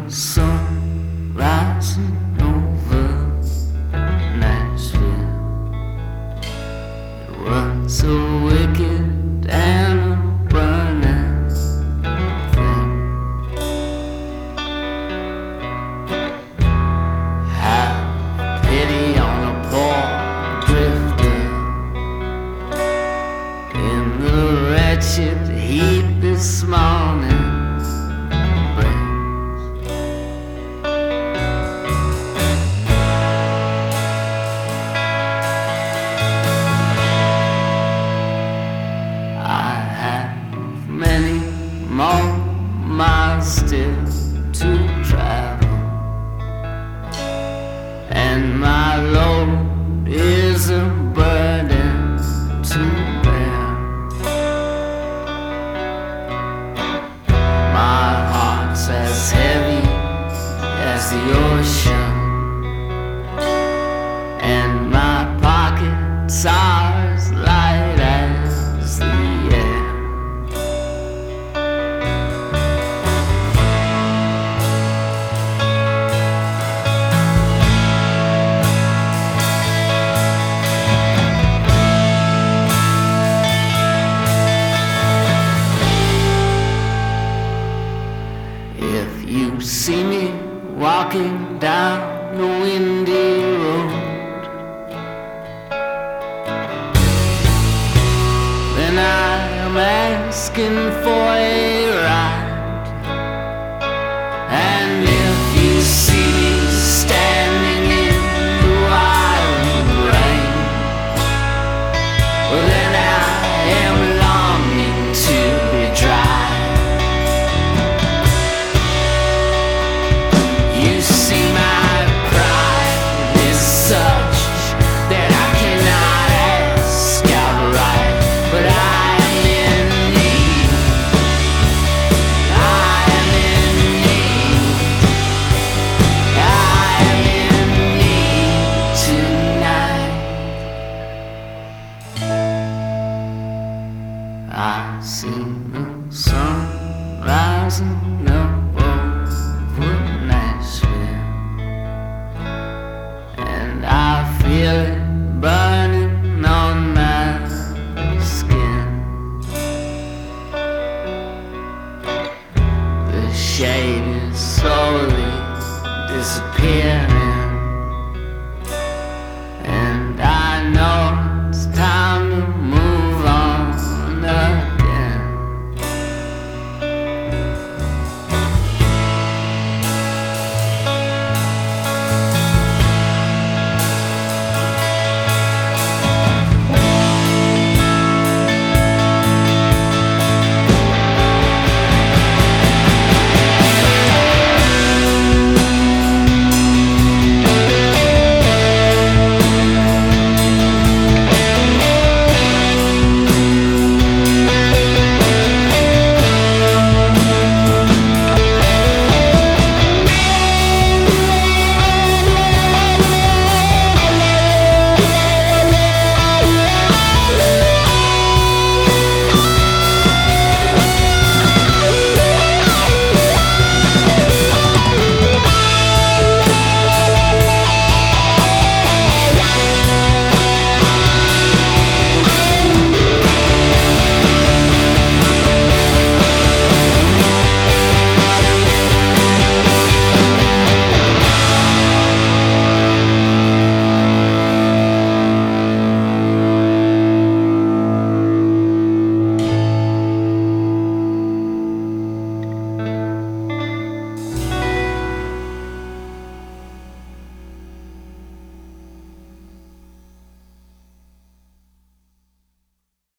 the sun rising over Nashville. It was a wicked and a burning thing. Have pity on a poor drifter in the wretched heat this morning. Many more miles still to travel, and my load is a burden to bear. My heart's as heavy as the ocean, and my pockets are as light as the air. If you see me walking down the windy road, then I am asking for